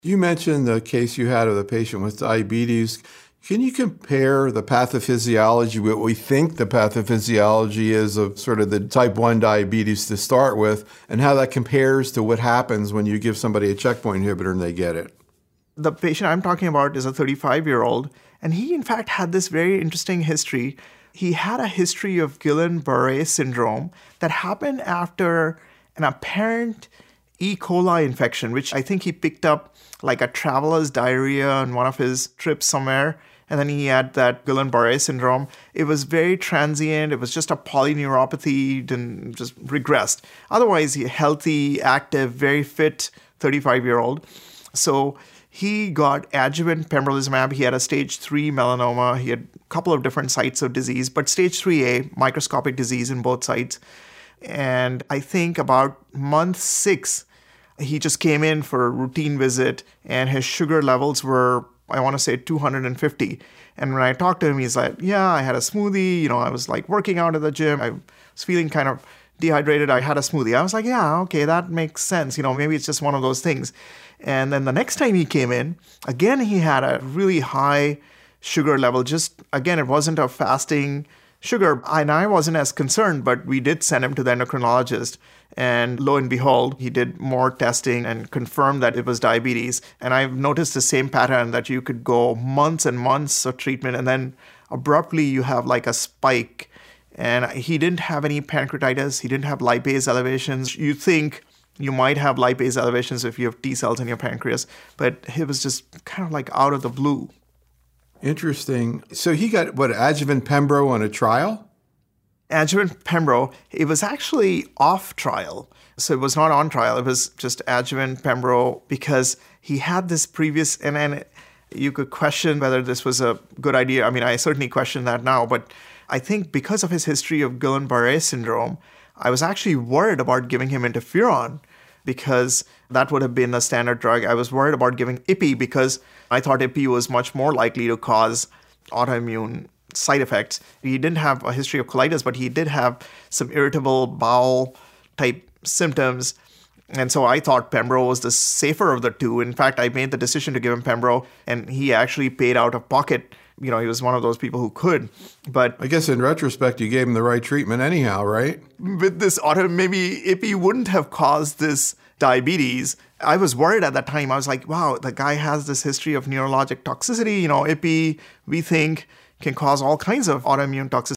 You mentioned the case you had of the patient with diabetes. Can you compare the pathophysiology, what we think the pathophysiology is of sort of the type 1 diabetes to start with, and how that compares to what happens when you give somebody a checkpoint inhibitor and they get it? The patient I'm talking about is a 35-year-old, and he, in fact, had this very interesting history. He had a history of Guillain-Barré syndrome that happened after an apparent E. coli infection, which I think he picked up like a traveler's diarrhea on one of his trips somewhere. And then he had that Guillain-Barré syndrome. It was very transient. It was just a polyneuropathy and just regressed. Otherwise, he healthy, active, very fit 35-year-old. So he got adjuvant pembrolizumab. He had a stage 3 melanoma. He had a couple of different sites of disease, but stage 3A, microscopic disease in both sites. And I think about month 6, he just came in for a routine visit and his sugar levels were, I want to say, 250. And when I talked to him, he's like, yeah, I had a smoothie. I was like working out at the gym. I was feeling kind of dehydrated. I had a smoothie. I was like, yeah, okay, that makes sense. Maybe it's just one of those things. And then the next time he came in, again, he had a really high sugar level. Just, again, it wasn't a fasting sugar. And I wasn't as concerned, but we did send him to the endocrinologist. And lo and behold, he did more testing and confirmed that it was diabetes. And I've noticed the same pattern that you could go months and months of treatment, and then abruptly you have like a spike. And he didn't have any pancreatitis. He didn't have lipase elevations. You think you might have lipase elevations if you have T cells in your pancreas, but it was just kind of like out of the blue. Interesting. So he got, adjuvant pembro on a trial? Adjuvant pembro, it was actually off trial. So it was not on trial. It was just adjuvant pembro because he had this previous, and you could question whether this was a good idea. I mean, I certainly question that now, but I think because of his history of Guillain-Barré syndrome, I was actually worried about giving him interferon because that would have been a standard drug. I was worried about giving IPI because I thought IPI was much more likely to cause autoimmune side effects. He didn't have a history of colitis, but he did have some irritable bowel type symptoms. And so I thought pembro was the safer of the two. In fact, I made the decision to give him pembro, and he actually paid out of pocket. He was one of those people who could. But I guess in retrospect, you gave him the right treatment anyhow, right? With this maybe IPI wouldn't have caused this diabetes. I was worried at that time. I was like, wow, the guy has this history of neurologic toxicity. IPI, we think, can cause all kinds of autoimmune toxicity.